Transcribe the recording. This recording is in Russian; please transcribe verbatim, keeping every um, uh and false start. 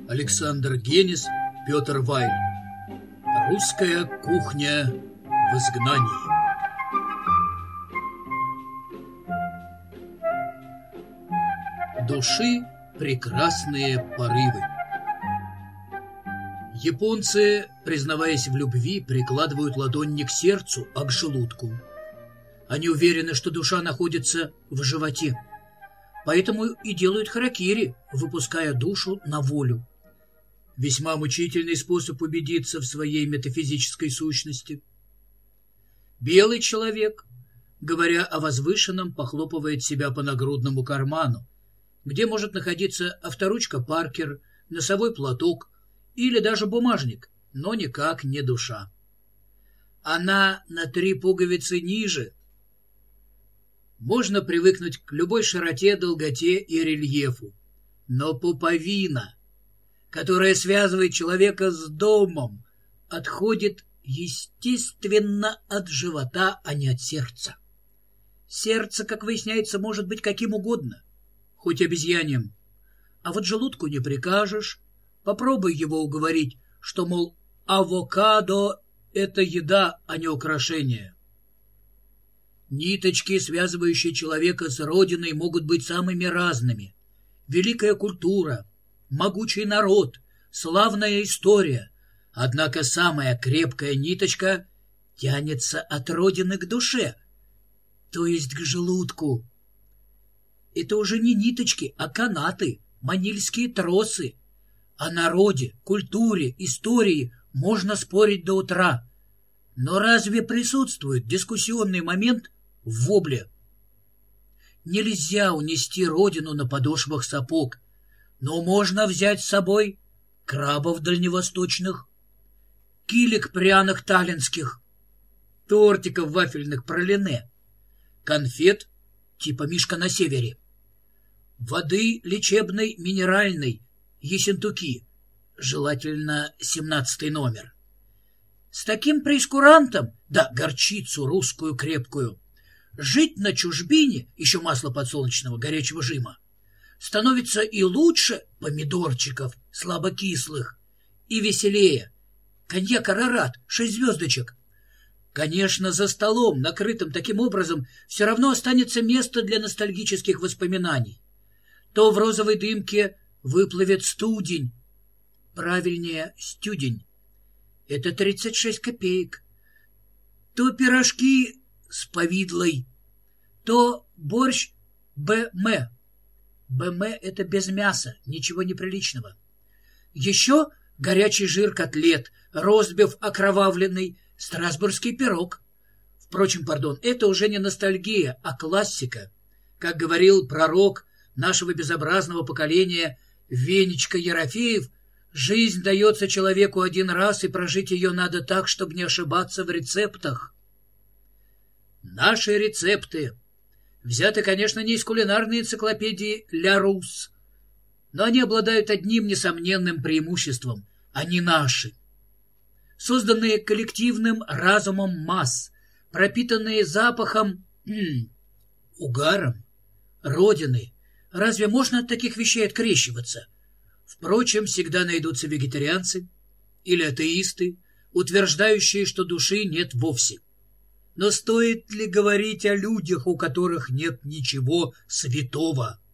Александр Генис, Петр Вайль. Русская кухня в изгнании. Души прекрасные порывы. Японцы, признаваясь в любви, прикладывают ладонь не к сердцу, а к желудку. Они уверены, что душа находится в животе. Поэтому и делают харакири, выпуская душу на волю. Весьма мучительный способ убедиться в своей метафизической сущности. Белый человек, говоря о возвышенном, похлопывает себя по нагрудному карману, где может находиться авторучка Паркер, носовой платок или даже бумажник, но никак не душа. Она на три пуговицы ниже. Можно привыкнуть к любой широте, долготе и рельефу, но пуповина, которая связывает человека с домом, отходит естественно от живота, а не от сердца. Сердце, как выясняется, может быть каким угодно, хоть обезьяньем, а вот желудку не прикажешь. Попробуй его уговорить, что, мол, авокадо — это еда, а не украшение. Ниточки, связывающие человека с родиной, могут быть самыми разными. Великая культура, могучий народ, славная история. Однако самая крепкая ниточка тянется от родины к душе, то есть к желудку. Это уже не ниточки, а канаты, манильские тросы. О народе, культуре, истории можно спорить до утра. Но разве присутствует дискуссионный момент в вобле? Нельзя унести родину на подошвах сапог, но можно взять с собой крабов дальневосточных, килек пряных таллинских, тортиков вафельных пролине, конфет типа «Мишка на севере», воды лечебной минеральной, ессентуки, желательно семнадцатый номер. С таким прейскурантом, да горчицу русскую крепкую, жить на чужбине, еще масло подсолнечного, горячего жима, становится и лучше помидорчиков слабокислых, и веселее. Коньяк Арарат, шесть звездочек. Конечно, за столом, накрытым таким образом, все равно останется место для ностальгических воспоминаний. То в розовой дымке выплывет студень, правильнее стюдень. Это тридцать шесть копеек. То пирожки с повидлой, то борщ БМ. БМ — это без мяса, ничего неприличного. Еще горячий жир котлет, ростбиф окровавленный, страсбургский пирог. Впрочем, пардон, это уже не ностальгия, а классика. Как говорил пророк нашего безобразного поколения Венечка Ерофеев, жизнь дается человеку один раз, и прожить ее надо так, чтобы не ошибаться в рецептах. Наши рецепты взяты, конечно, не из кулинарной энциклопедии «Ля Рус», но они обладают одним несомненным преимуществом — они наши. Созданные коллективным разумом масс, пропитанные запахом, м-м, угаром, родины. Разве можно от таких вещей открещиваться? Впрочем, всегда найдутся вегетарианцы или атеисты, утверждающие, что души нет вовсе. Но стоит ли говорить о людях, у которых нет ничего святого?